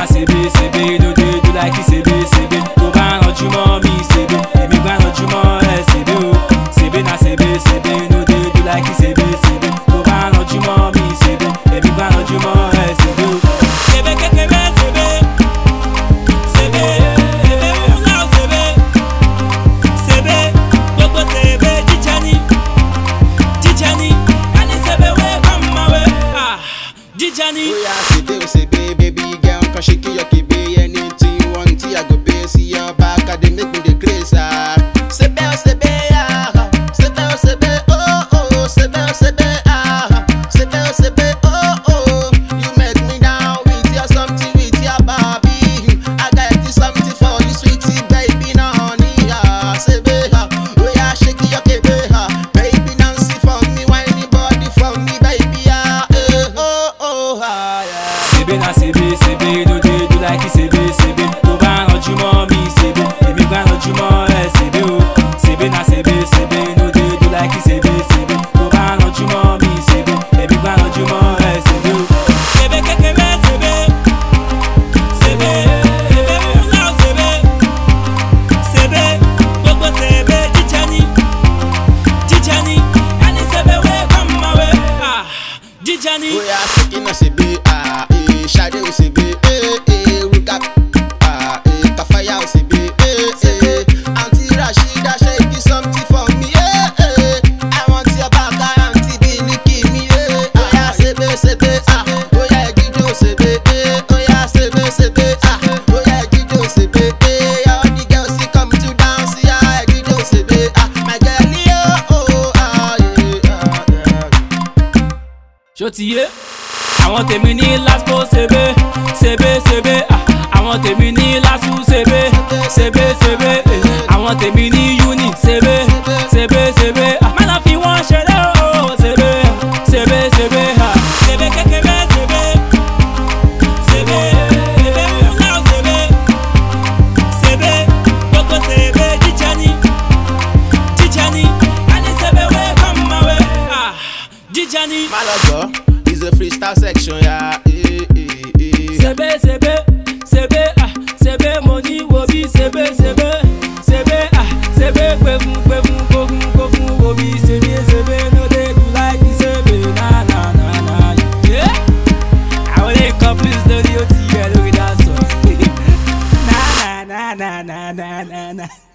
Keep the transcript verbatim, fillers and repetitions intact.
na sebe sebe, no dey do like it sebe sebe. Tó bá ranjú mọ́ mi sebe, èmi gbá ranjú mọ́ ẹ sebe o. Sebe na sebe sebe, no dey do like it sebe sebe. Tó bá ranjú mọ́ mi sebe, èmi gbá ranjú mọ́ ẹ sebe o. Sebe kékeré sebe, sebe, sebe ńlá o sebe, sebe gbogbo sebe jíjẹ ni, jíjẹ ni, ẹni sebe wey come my way, ah jíjẹ ni. Oya sebe o sebe, baby girl, come shake your kebe. Anything you want, I go pay. See your back, I dey make me dey craze. Ah, sebe o sebe, ah, sebe o sebe, oh oh, sebe o sebe, ah, sebe o sebe, oh oh. You make me down with your something, with your Barbie. I got this something for you, sweetie, baby, no honey. Ah, sebe, ah, oya shake your kebe, ah, baby, Nancy for me, whiny body for me, baby, ah, eh, oh oh, ah, yeah. Sebe na sebe sebe, no dey do like it sebe sebe. Tó bá ranjú mọ́ mi sebe, èmi gbá ranjú mọ́ ẹ sebe o. Sebe na sebe sebe, no dey do like it sebe sebe. Tó bá ranjú mọ́ mi sebe, èmi gbá ranjú mọ́ ẹ sebe o. Sebe kékeré sebe, sebe, sebe ńlá o sebe, sebe gbogbo sebe jíjẹ ni, jíjẹ ni, ẹni sebe wey come my way, ah jíjẹ ni. Oya seki na sebe, ah, eh, Shade o sebe, eh, eh, Ruka, ah, eh, Kafaya o sebe, eh, eh, Auntie Rashida shake something for me, eh, eh, I want your back, Auntie Billy give me, eh, oya sebe sebe, ah, oya egijo sebe, eh, oya sebe sebe, ah, oya egijo sebe, eh, all the girls see come to dance, yeah, egijo sebe, ah, my girl, yeah, oh, ah, yeah, ah, yeah. Ṣó ti yé? Àwọn tèmi ní lásìkò sebe sebe sebe, ah àwọn tèmi ní lásù sebe sebe sebe, eh. Àwọn tèmi ní uni sebe sebe sebe, ah má lọ fi wọ́n ṣeré o sebe sebe sebe, ah sebe kékeré sebe sebe, sebe ńlá o sebe, sebe gbogbo sebe jíjẹ ni, jíjẹ ni, ẹni sebe wey come my way, ah jíjẹ ni. Malaga is a freestyle section, yeah. Eh, eh, eh. Sebe sebe sebe, ah sebe money wo bi sebe sebe sebe, ah sebe gbẹ̀fun gbẹ̀fun gbógun gbógun wo bi sebe sebe, no dey do like this sebe na na na na. Yeah, àwọn ilé couples lórí ó ti yẹ lórí dáṣọ. Na na na na na na na.